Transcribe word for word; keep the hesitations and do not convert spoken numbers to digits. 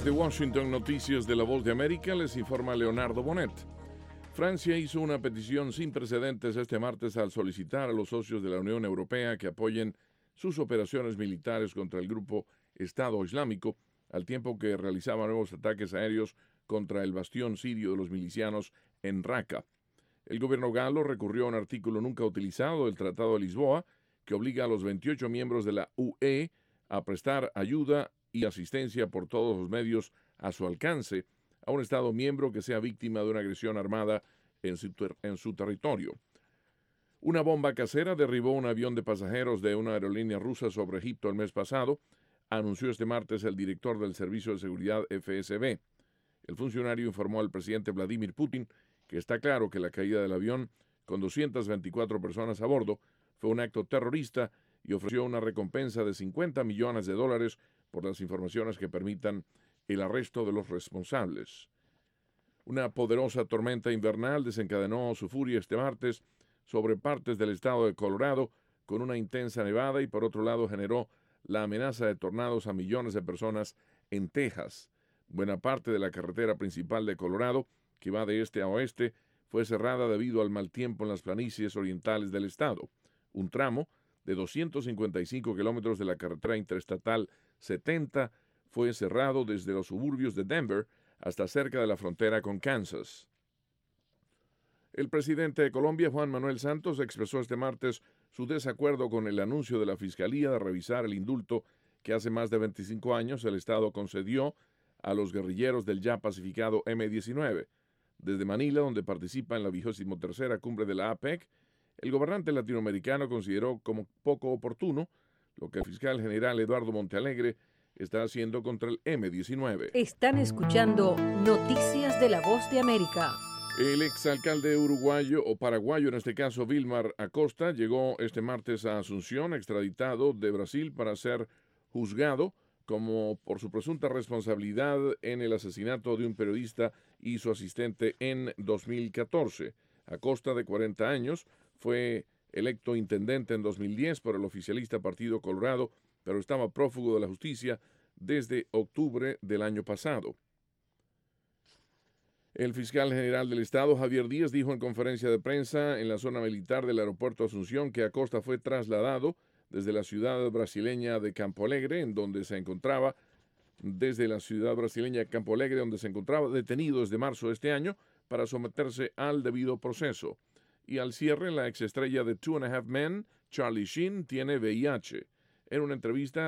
Desde Washington, Noticias de la Voz de América, les informa Leonardo Bonet. Francia hizo una petición sin precedentes este martes al solicitar a los socios de la Unión Europea que apoyen sus operaciones militares contra el grupo Estado Islámico, al tiempo que realizaba nuevos ataques aéreos contra el bastión sirio de los milicianos en Raqqa. El gobierno galo recurrió a un artículo nunca utilizado del Tratado de Lisboa que obliga a los veintiocho miembros de la U E a prestar ayuda y asistencia por todos los medios a su alcance a un Estado miembro que sea víctima de una agresión armada en su, ter- en su territorio. Una bomba casera derribó un avión de pasajeros de una aerolínea rusa sobre Egipto el mes pasado, anunció este martes el director del Servicio de Seguridad F S B. El funcionario informó al presidente Vladimir Putin que está claro que la caída del avión, con doscientas veinticuatro personas a bordo, fue un acto terrorista y ofreció una recompensa de cincuenta millones de dólares por las informaciones que permitan el arresto de los responsables. Una poderosa tormenta invernal desencadenó su furia este martes sobre partes del estado de Colorado con una intensa nevada y por otro lado generó la amenaza de tornados a millones de personas en Texas. Buena parte de la carretera principal de Colorado, que va de este a oeste, fue cerrada debido al mal tiempo en las planicies orientales del estado. Un tramo de doscientos cincuenta y cinco kilómetros de la carretera interestatal setenta fue cerrado desde los suburbios de Denver hasta cerca de la frontera con Kansas. El presidente de Colombia, Juan Manuel Santos, expresó este martes su desacuerdo con el anuncio de la Fiscalía de revisar el indulto que hace más de veinticinco años el Estado concedió a los guerrilleros del ya pacificado eme diecinueve. Desde Manila, donde participa en la vigésimo tercera cumbre de la A P E C, el gobernante latinoamericano consideró como poco oportuno lo que el fiscal general Eduardo Montealegre está haciendo contra el eme diecinueve. Están escuchando Noticias de la Voz de América. El exalcalde uruguayo, o paraguayo en este caso, Vilmar Acosta, llegó este martes a Asunción, extraditado de Brasil para ser juzgado como por su presunta responsabilidad en el asesinato de un periodista y su asistente en dos mil catorce. Acosta, de cuarenta años, fue electo intendente en dos mil diez por el oficialista Partido Colorado, pero estaba prófugo de la justicia desde octubre del año pasado. El fiscal general del estado, Javier Díaz, dijo en conferencia de prensa en la zona militar del aeropuerto Asunción que Acosta fue trasladado desde la ciudad brasileña de Campo Alegre, en donde se encontraba, desde la ciudad brasileña de Campo Alegre, donde se encontraba detenido desde marzo de este año para someterse al debido proceso. Y al cierre, la exestrella de Two and a Half Men, Charlie Sheen, tiene ve i hache. En una entrevista